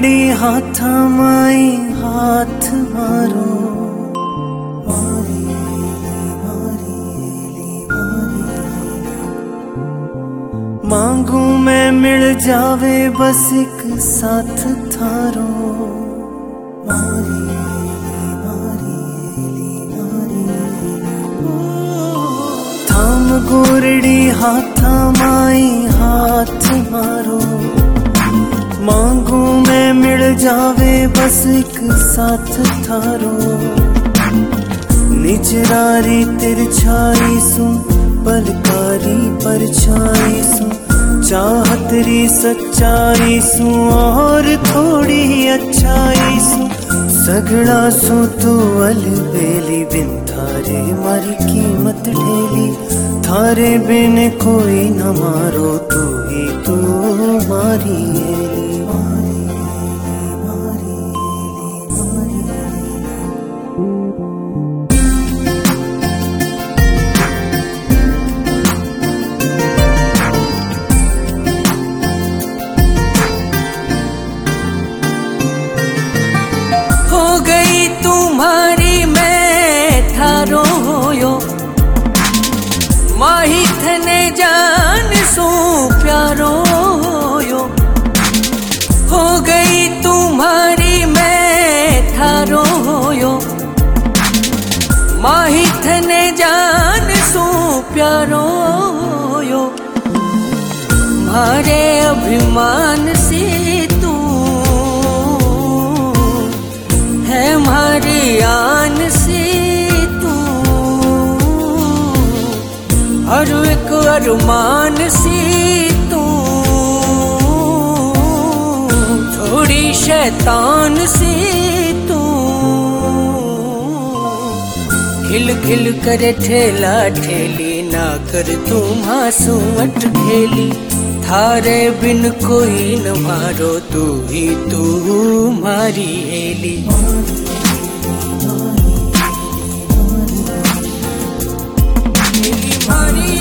गोरड़ी हाथ माई हाथ मारो मांगू मैं मिल जावे बस एक साथ थारो थाम गोरड़ी हाथ माई हाथ मारो मांगू मैं मिल जावे बस एक साथ थारो निजरारी तिरछाई सु पलकारी परछाई सु चाहतरी सच्चाई सु और थोड़ी अच्छाई सु सगड़ा सु तू अलबेली बिन थारे मारी कीमत ढेली थारे बिन कोई न मारो तू ही तू मारी एली तुम्हारी मैं थारो होयो माही थने जान सो प्यारो होयो हो गई तुम्हारी मैं थारो होयो माही थने जान सो प्यारो होयो मारे अभिमान से तू है हमारी आन से तू हर एक अरमान से तू थोड़ी शैतान से तू खिल खिल कर ठेला ठेली ना कर तू मासूमट खेली थारे बिन कोई न मारो तू ही तू मारी हेली मारी